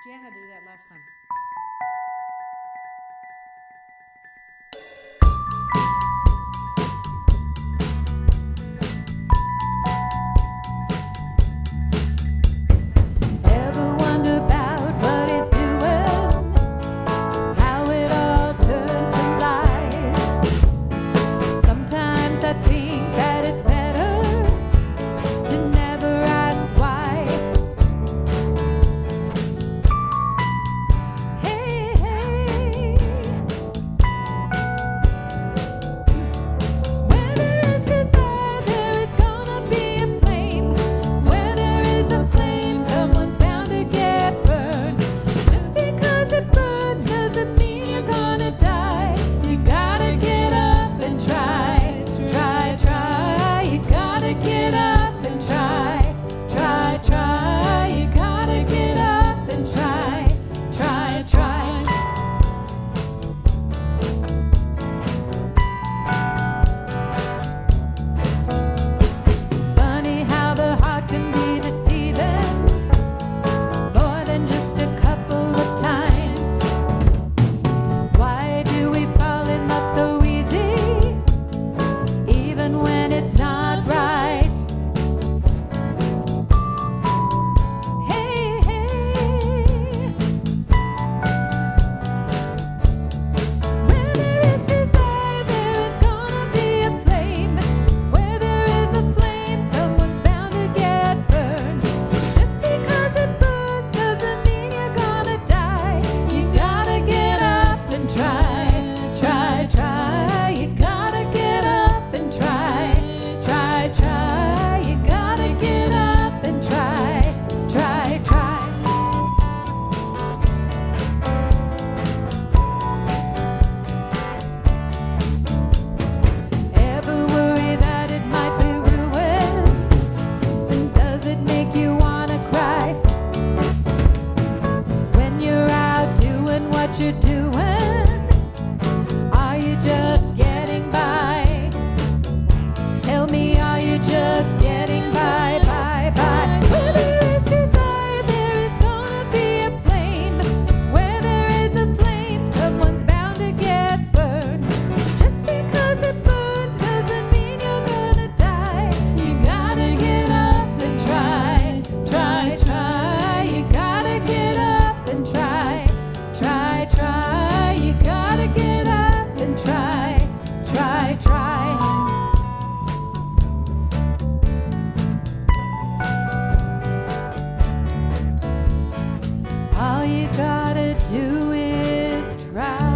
Jan had to do that last time. Ever wonder about what he's doing? How it all turned to lies? Sometimes I think that it's better to never ask why. Hey, hey. Where there is desire, there is gonna be a flame. Where there is a flame, someone's bound to get burned. Just because it burns doesn't mean you're gonna die. You gotta get up and try, try, try. You gotta get up and try, try, try. You gotta get up and try, try, try. Funny how the heart can be deceiving more than just a couple of times. Why do we fall in love so easy, even when it's not right? Hey, hey. Where there is desire, there is gonna be a flame. Where there is a flame, someone's bound to get burned. Just because it burns doesn't mean you're gonna die. You gotta get up and try, try, try. You gotta get up and try, try, try. You gotta get up and try, try, try. Ever worry that it might be ruined? And does it make you wanna cry? When you're out doing what you're doing, are you just getting by? Tell me, are you just getting by, by, by? Where there is desire, there is gonna be a flame. Where there is a flame, someone's bound to get burned. Just because it burns doesn't mean you're gonna die. You gotta get up and try, try, try. You gotta get up and try, try, try. You gotta get up and try, try, try. All you gotta do is try.